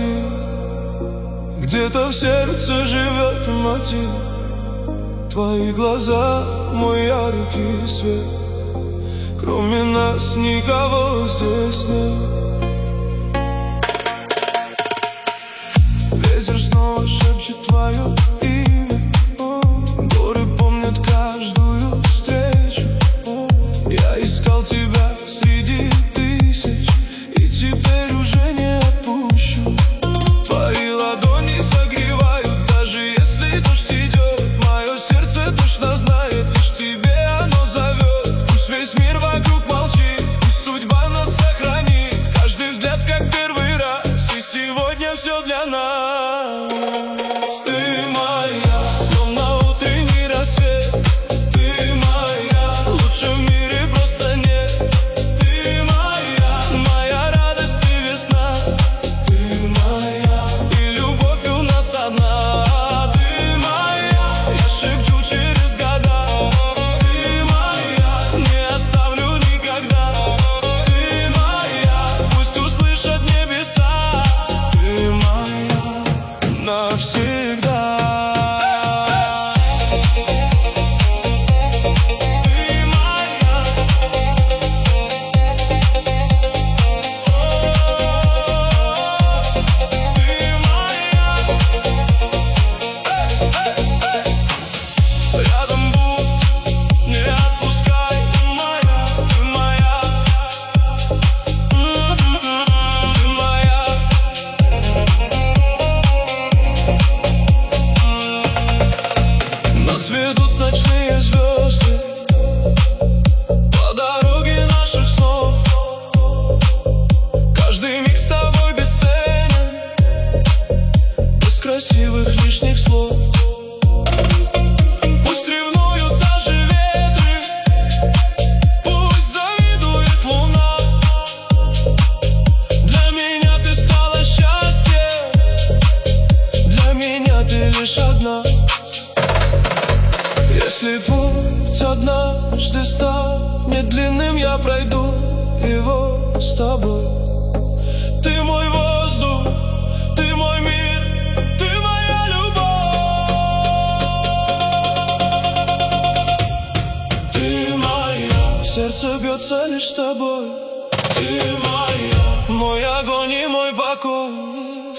Где-то в сердце живет мотив. Твои глаза, мой яркий свет. Кроме нас никого здесь нет. Ветер снова шепчет твое имя. Горы помнят каждую встречу. Я искал тебя среди тысяч, и теперь уже не отпущу. Твои ладони согревают, даже если дождь идет. Мое сердце точно знает, лишь тебе оно зовет. Пусть весь мир вокруг молчит, пусть судьба нас сохранит. Каждый взгляд как первый раз, и сегодня все для нас. Ты моя, словно утренний рассвет. Ты моя, лучше в мире просто нет. Ты моя, моя радость и весна. Ты моя, и любовь у нас одна. Ты моя, я шепчу через года. Ты моя, не оставлю никогда. Ты моя, пусть услышат небеса. Ты моя навсегда. Рядом будь, не отпускай, моя, ты моя, ты моя. Нас ведут ночные звезды по дороге наших снов. Каждый миг с тобой бесценен, без красивых лишних слов. Пусть ревнуют даже ветры, пусть завидует луна. Для меня ты стала счастьем, для меня ты лишь одна. Если путь однажды станет длинным, я пройду его с тобой. Ты мой воздух, ты мой мир, ты моя любовь. Ты моя, сердце бьется лишь с тобой. Ты моя, мой огонь и мой покой.